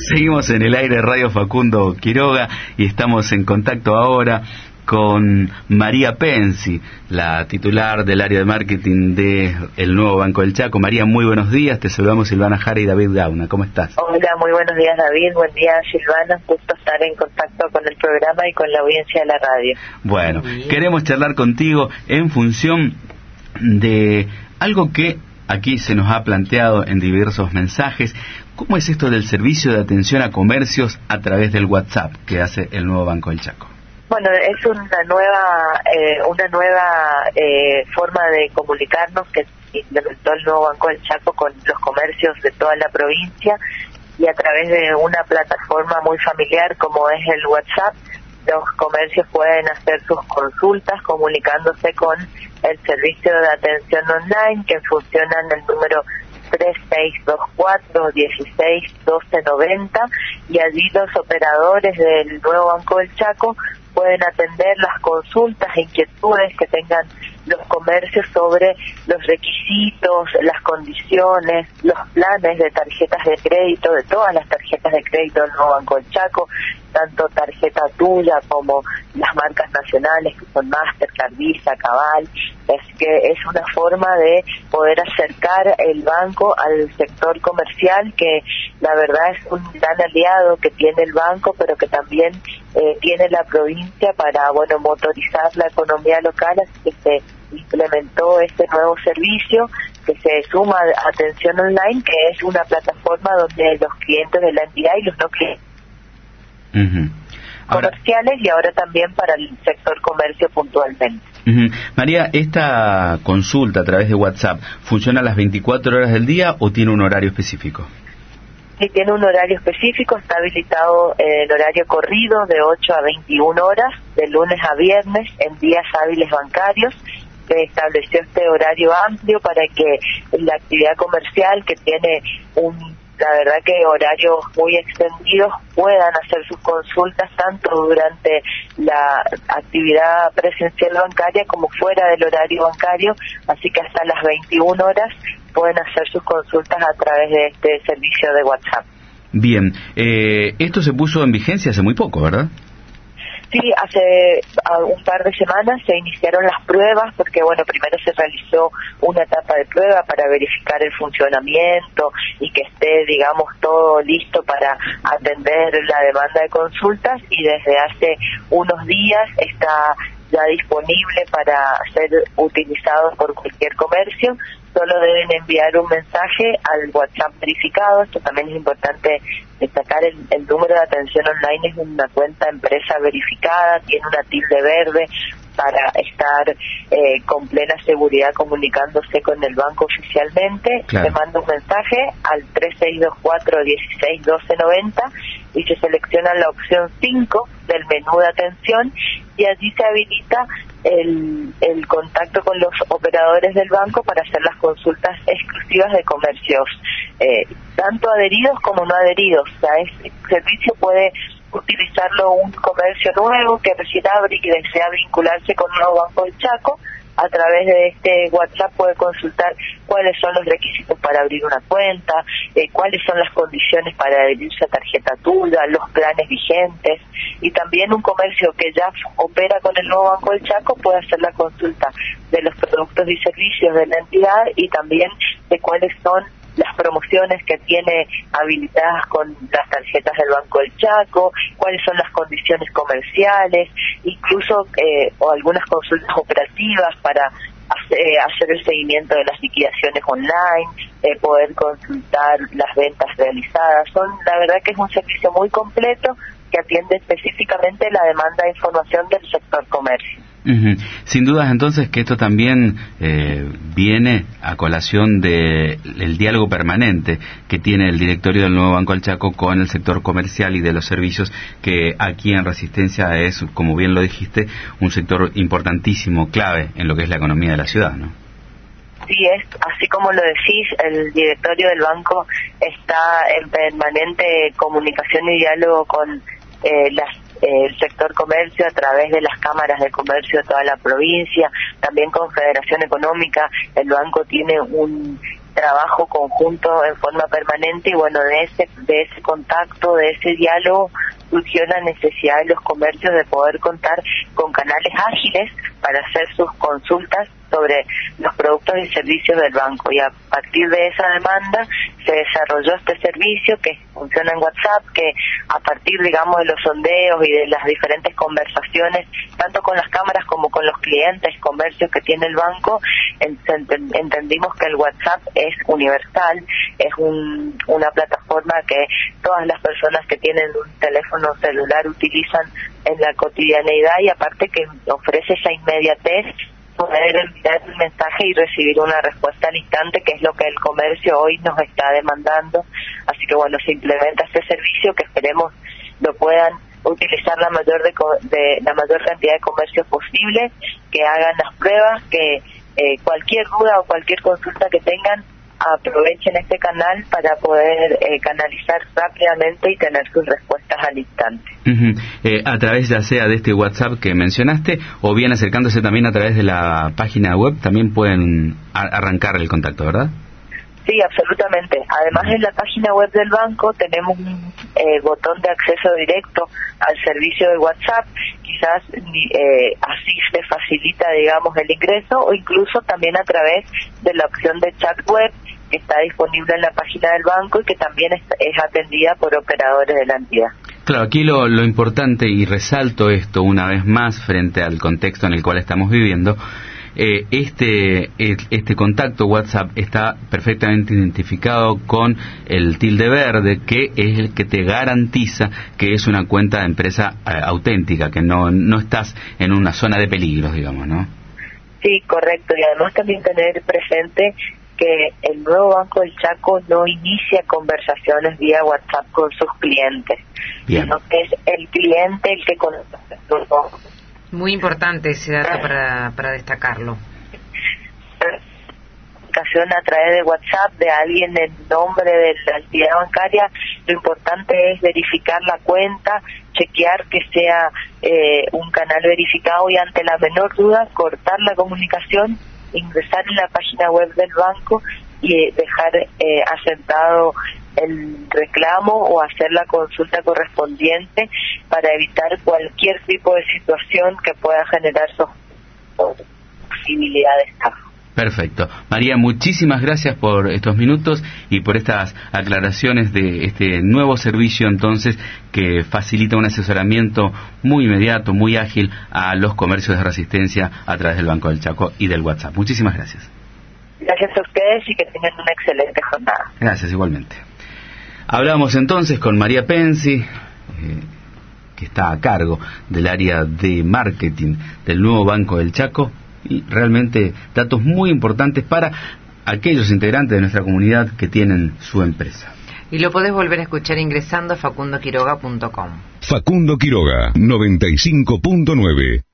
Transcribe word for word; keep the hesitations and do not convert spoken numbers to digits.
Seguimos en el aire Radio Facundo Quiroga y estamos en contacto ahora con María Pensi, la titular del área de marketing de el nuevo Banco del Chaco. María, muy buenos días, te saludamos Silvana Jara y David Gauna, ¿cómo estás? Hola, muy buenos días David, buen día Silvana, justo estar en contacto con el programa y con la audiencia de la radio. Bueno, queremos charlar contigo en función de algo que aquí se nos ha planteado en diversos mensajes. ¿Cómo es esto del servicio de atención a comercios a través del WhatsApp que hace el nuevo Banco del Chaco? Bueno, es una nueva eh, una nueva eh, forma de comunicarnos que implementó el nuevo Banco del Chaco con los comercios de toda la provincia, y a través de una plataforma muy familiar como es el WhatsApp, los comercios pueden hacer sus consultas comunicándose con el servicio de atención online, que funciona en el número tres seis dos cuatro, dieciséis, doce noventa, y allí los operadores del nuevo Banco del Chaco pueden atender las consultas e inquietudes que tengan los comercios sobre los requisitos, las condiciones, los planes de tarjetas de crédito, de todas las tarjetas de crédito del nuevo Banco del Chaco, tanto tarjeta tuya como las marcas nacionales que son Mastercard, Visa, Cabal. Es que es una forma de poder acercar el banco al sector comercial, que la verdad es un gran aliado que tiene el banco, pero que también eh, tiene la provincia para, bueno, motorizar la economía local. Así que se implementó este nuevo servicio que se suma a Atención Online, que es una plataforma donde los clientes de la entidad y los no clientes uh-huh. ahora, comerciales, y ahora también para el sector comercio puntualmente. Uh-huh. María, ¿esta consulta a través de WhatsApp funciona a las veinticuatro horas del día o tiene un horario específico? Sí, tiene un horario específico, está habilitado el horario corrido de ocho a veintiuna horas, de lunes a viernes, en días hábiles bancarios. Se estableció este horario amplio para que la actividad comercial, que tiene un la verdad que horarios muy extendidos, puedan hacer sus consultas tanto durante la actividad presencial bancaria como fuera del horario bancario, así que hasta las veintiuna horas pueden hacer sus consultas a través de este servicio de WhatsApp. Bien, eh, esto se puso en vigencia hace muy poco, ¿verdad? Sí, hace un par de semanas se iniciaron las pruebas, porque bueno, primero se realizó una etapa de prueba para verificar el funcionamiento y que esté, digamos, todo listo para atender la demanda de consultas, y desde hace unos días está ya disponible para ser utilizado por cualquier comercio. Solo deben enviar un mensaje al WhatsApp verificado. Esto también es importante destacar, el, el número de atención online es una cuenta empresa verificada, tiene una tilde verde para estar eh, con plena seguridad comunicándose con el banco oficialmente. Claro. Se manda un mensaje al tres seis dos cuatro, dieciséis, doce noventa y se selecciona la opción cinco del menú de atención, y allí se habilita el, el contacto con los operadores del banco para hacer las consultas exclusivas de comercios, eh, tanto adheridos como no adheridos. O sea, este servicio puede utilizarlo un comercio nuevo que recién abre y que desea vincularse con el nuevo Banco del Chaco. A través de este WhatsApp puede consultar cuáles son los requisitos para abrir una cuenta, eh, cuáles son las condiciones para adherirse a tarjeta tuya, los planes vigentes, y también un comercio que ya opera con el nuevo Banco del Chaco puede hacer la consulta de los productos y servicios de la entidad, y también de cuáles son las promociones que tiene habilitadas con las tarjetas del Banco del Chaco, cuáles son las condiciones comerciales, incluso eh, o algunas consultas operativas para hacer, eh, hacer el seguimiento de las liquidaciones online, eh, poder consultar las ventas realizadas. Son, la verdad que es un servicio muy completo que atiende específicamente la demanda de información del sector comercio. Uh-huh. Sin dudas entonces que esto también eh, viene a colación del diálogo permanente que tiene el directorio del nuevo Banco del Chaco con el sector comercial y de los servicios, que aquí en Resistencia es, como bien lo dijiste, un sector importantísimo, clave en lo que es la economía de la ciudad, ¿no? Sí, es así como lo decís, el directorio del banco está en permanente comunicación y diálogo con eh, las eh, el sector comercio a través de las cámaras de comercio de toda la provincia, también con Federación Económica. El banco tiene un trabajo conjunto en forma permanente y bueno, de ese de ese contacto, de ese diálogo surgió la necesidad de los comercios de poder contar con canales ágiles para hacer sus consultas sobre los productos y servicios del banco, y a partir de esa demanda se desarrolló este servicio que funciona en WhatsApp, que a partir, digamos, de los sondeos y de las diferentes conversaciones, tanto con las cámaras como con los clientes, comercios que tiene el banco, ent- entendimos que el WhatsApp es universal, es un, una plataforma que todas las personas que tienen un teléfono celular utilizan en la cotidianeidad, y aparte que ofrece esa inmediatez, poder enviar un mensaje y recibir una respuesta al instante, que es lo que el comercio hoy nos está demandando. Así que bueno, se implementa este servicio que esperemos lo puedan utilizar la mayor de, de la mayor cantidad de comercios posible, que hagan las pruebas, que eh, cualquier duda o cualquier consulta que tengan, aprovechen este canal para poder eh, canalizar rápidamente y tener sus respuestas al instante. Uh-huh. Eh, a través ya sea de este WhatsApp que mencionaste, o bien acercándose también a través de la página web, también pueden a- arrancar el contacto, ¿verdad? Sí, absolutamente. Además, en la página web del banco tenemos un eh, botón de acceso directo al servicio de WhatsApp. Quizás eh, así se facilita, digamos, el ingreso, o incluso también a través de la opción de chat web que está disponible en la página del banco y que también es, es atendida por operadores de la entidad. Claro, aquí lo, lo importante, y resalto esto una vez más frente al contexto en el cual estamos viviendo, eh, este este contacto WhatsApp está perfectamente identificado con el tilde verde, que es el que te garantiza que es una cuenta de empresa eh, auténtica, que no no estás en una zona de peligros, digamos, ¿no? Sí, correcto, y además también tener presente que el nuevo Banco del Chaco no inicia conversaciones vía WhatsApp con sus clientes, Bien. sino que es el cliente el que conoce los bancos. Muy importante ese dato para, para destacarlo. A través de WhatsApp de alguien en nombre de la entidad bancaria, lo importante es verificar la cuenta, chequear que sea eh, un canal verificado, y ante la menor duda cortar la comunicación, ingresar en la página web del banco y eh, dejar eh, asentado el reclamo o hacer la consulta correspondiente para evitar cualquier tipo de situación que pueda generar posibilidad de estafa. Perfecto. María, muchísimas gracias por estos minutos y por estas aclaraciones de este nuevo servicio, entonces, que facilita un asesoramiento muy inmediato, muy ágil a los comercios de Resistencia a través del Banco del Chaco y del WhatsApp. Muchísimas gracias. Gracias a ustedes y que tengan una excelente jornada. Gracias, igualmente. Hablamos entonces con María Pensi, eh, que está a cargo del área de marketing del nuevo Banco del Chaco, y realmente datos muy importantes para aquellos integrantes de nuestra comunidad que tienen su empresa. Y lo podés volver a escuchar ingresando a facundo quiroga punto com. Facundo Quiroga, noventa y cinco punto nueve.